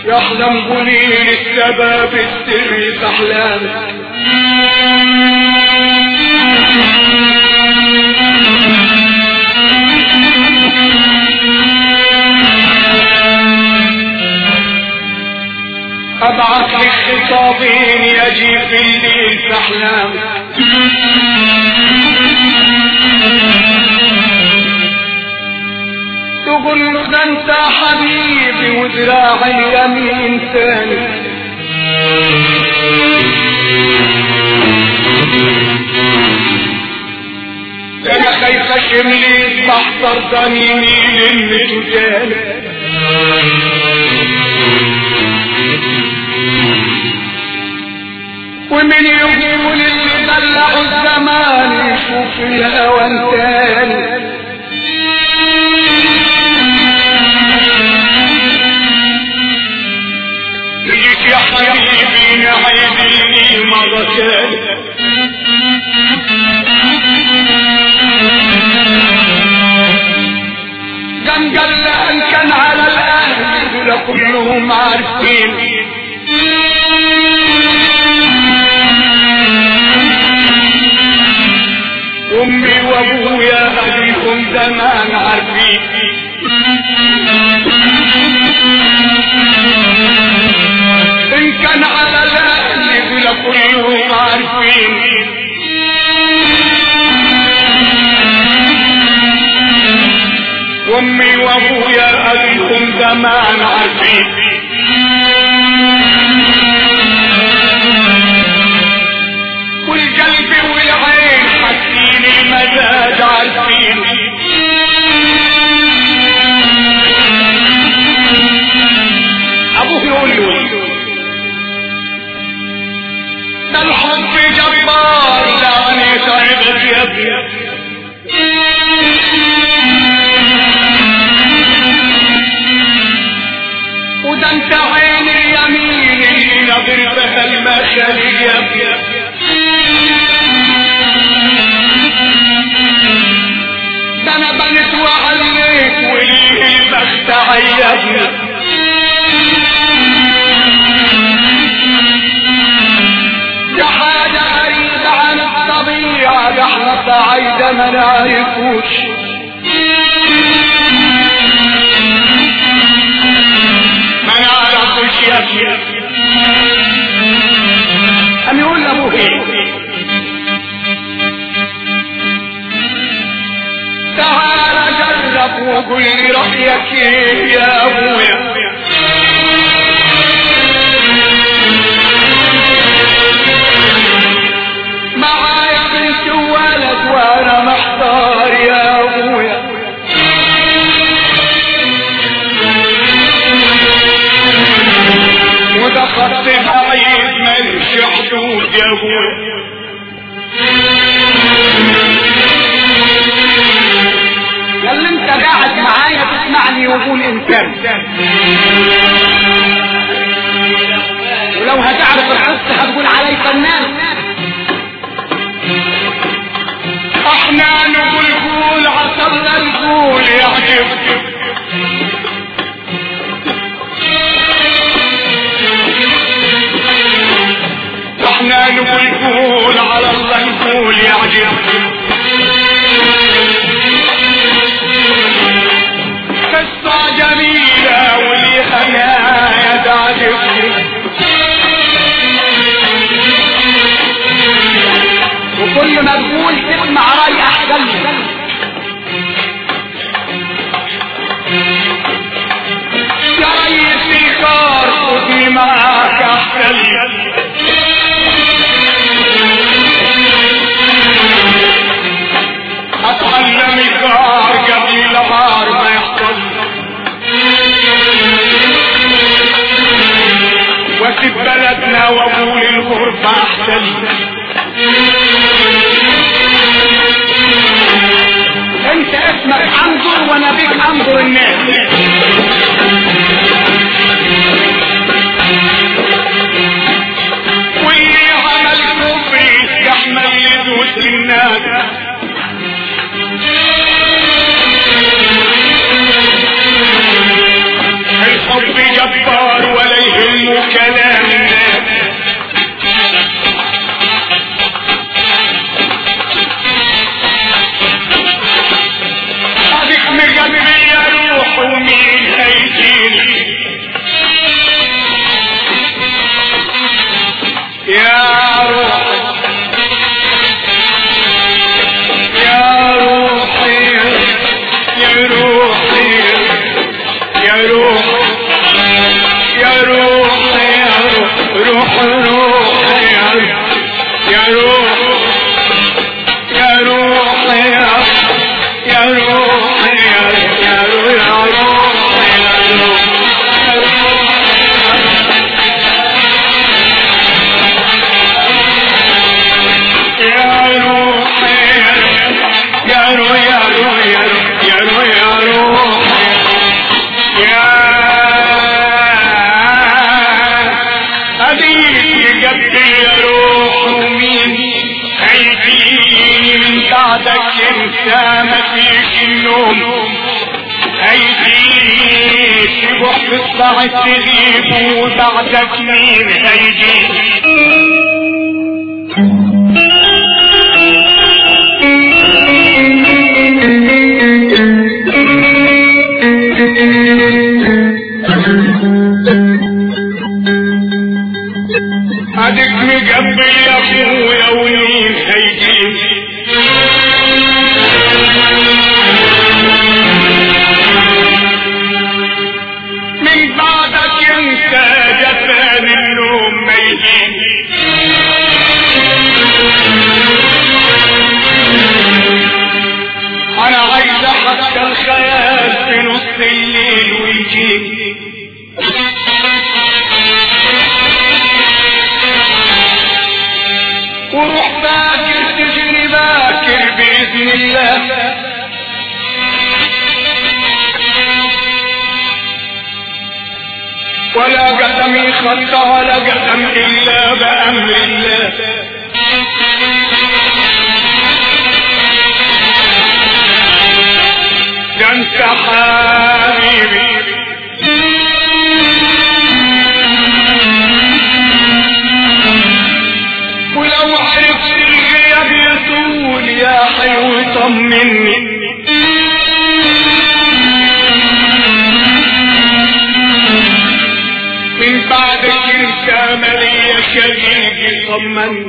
يحلم بنين السباب السري في احلامك. ابعث لك خطابين يجي في الليل في احلامك. تقول له ده انت حبيبي وذراعي اليمين ثاني. انا خايفه شمليت بحضر ضميري لمته تاني. ومن يقول اللي دلعوا الزمان يشوف الهوى تاني. ليك يا حبيبي نعيدني مرة تاني. قال ان كان على الاهل دول كلهم عارفين. امي وابويا اهليهم زمان عارفين. ان كان على الاهل دول كلهم عارفين. امي وابويا اهليهم زمان عارفين. والقلب والعين حاسين المزاج عارفين. ابوه يقول له ده الحب جبار يعني تعبت يا ابني. وده انت عين اليمين اللي نظرتها المشهد يا ابني. ده انا بنت وعليك وليه البخت عيبني. ده حاجة غريبة عن الطبيعة. ده احنا صعيدة ما نعرفوش. ما نعرفوش يا ابني. قام يقول لابوه ايه؟ تعال جرب وقل لي رأيك ايه يا ابويا. معايا بنت وولد وانا محتار يا ابويا. وده خط بعيد ملش حدود يا ابويا. اللي انت قاعد معايا تسمعني وقول انسان. ولو هتعرف القصة هتقول علي فنان. احنا نقول قول عصرنا القول يعجب. احنا نقول قول على الله نقول يعجب. قصة جميلة وليها نهاية تعجب. وكل ما تقول تسمع رأي احسن. يا ريس الكار خدني معاك احسن. اتعلم الكار قبل العار ما يحصل. واسيب بلدنا واقول الغربة احسن. انت اسمك انظر وانا بيك انظر الناس. واللي عمل كفري يحمل يدوس الناس. الحب جبار ولا يا روح يا روح روح يا روح يا روح يا روح يا بعدك انت مفيش النوم هيجيك تروح تطلع تغيب وبعدك مين هيجيك اديك مقبل يا اخويا ومين هيجيك من بعدك انت جفان النوم ما يجيك انا عايز حتى الخيال في نص الليل ويجيك وروح باكر تجري باكر بإذن الله ولا قدم يخطى ولا قدم إلا بأمر الله ده انت حبيبي ولو عرفت الغياب يطول يا حلو طمني من بعدك انت مالية شقيقي طمني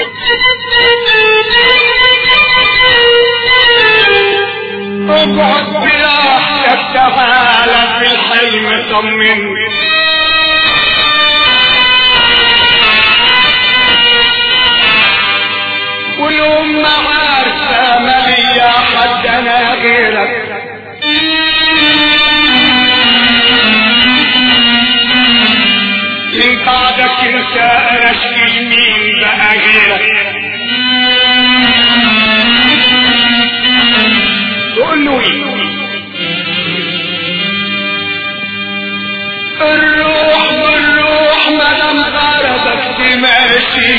اقعد براحتك تعالى في الحلم طمني والأم عارفة مالية حد أنا غيرك من بعدك انت انا اشكي مين بقى غيرك قول له ايه الروح بالروح مدام غرضك تماشي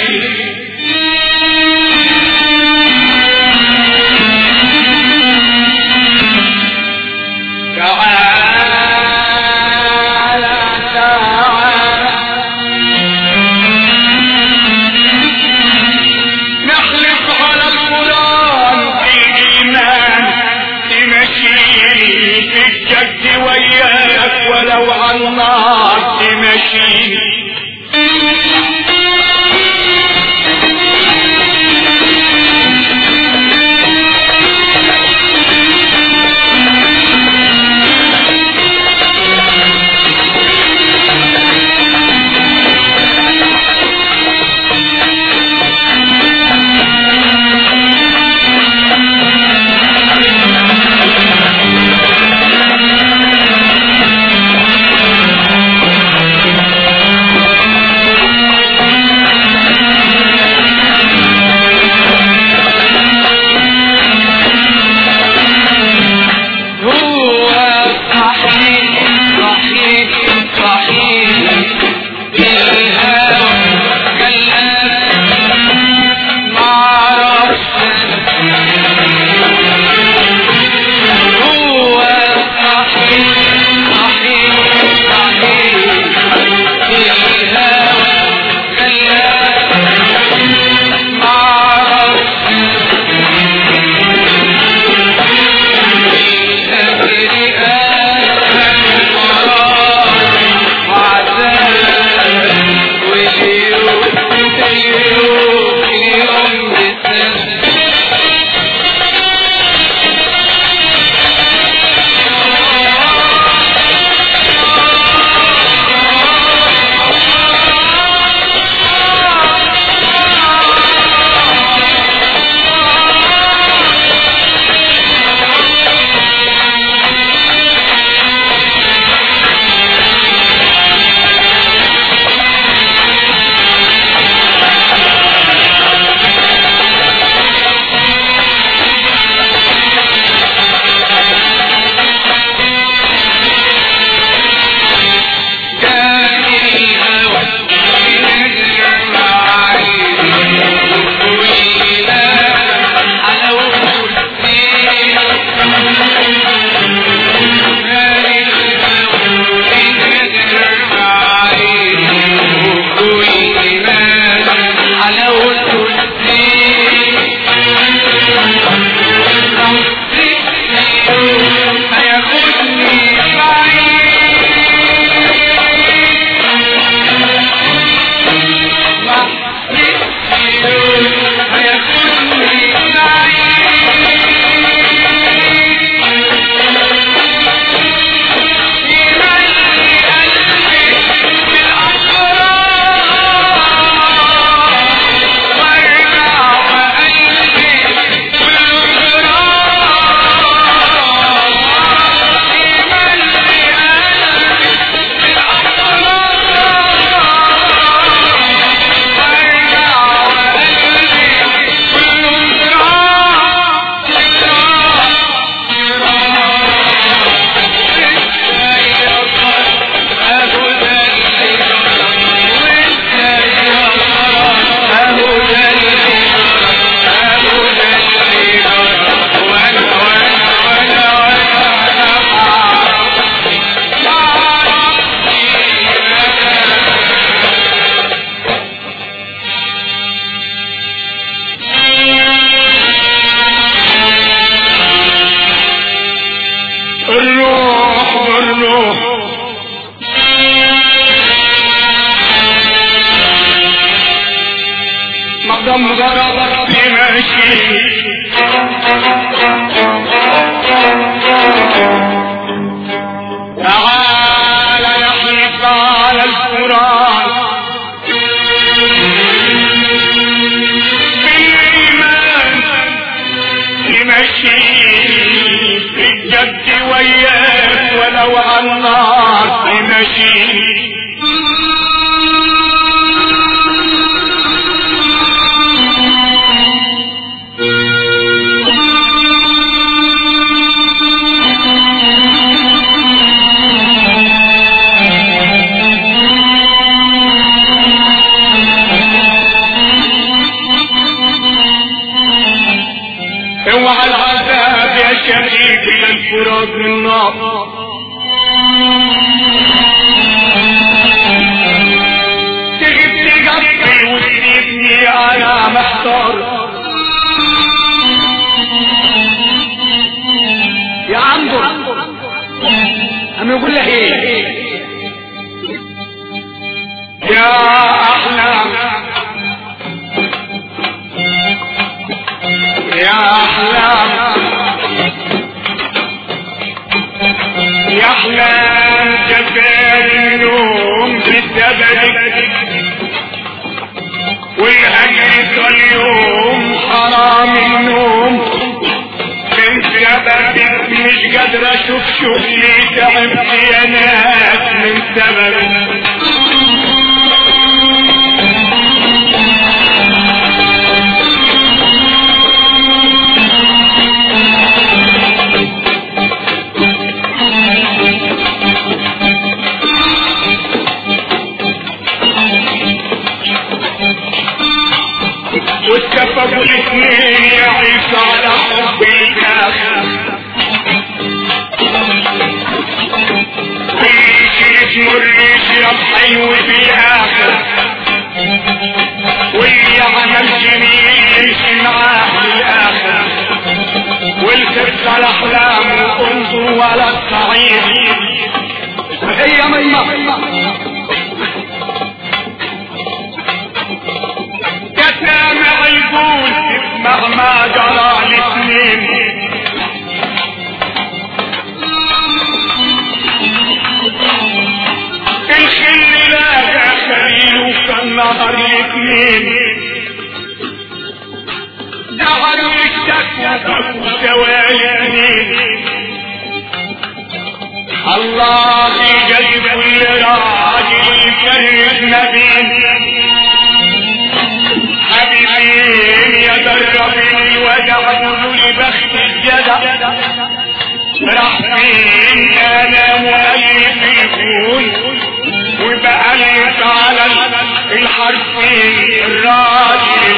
ولو على النار تمشي عظم غرضك تمشي تعال يحلف على القرآن بالإيمان تمشي في الجد وياك ولو على النار تمشي اوعى العذاب يا شريك للفرات من النار تغيب تقفل وتسيبني انا محتار يا عمدو انا يقول لك ايه يا احلام يا احلام يا احلام جفال النوم بسببك والهجر اليوم حرام النوم من سببك مش قادر اشوف شغلي تعبت يا ناس من سببك واتفقوا الاثنين يا عيسى على حب الاخر كل اسمه الريش يضحي وفي الاخر واللي عمل جميل يمشي معاه للاخر والخبز على احلامه انظر ولا الصعيد هي ميمة كتامع يقول مهما جرى الاثنين الخل لاقى خليل وكان نهر الاثنين دعوا الشك وسوالي اثنين الله يجيب كل راجل يفرق نبيه حبيبين يا دربي ودعوا لبخت الجدع راح فين انا مؤلف الكون وبألف على الحرفين الراجل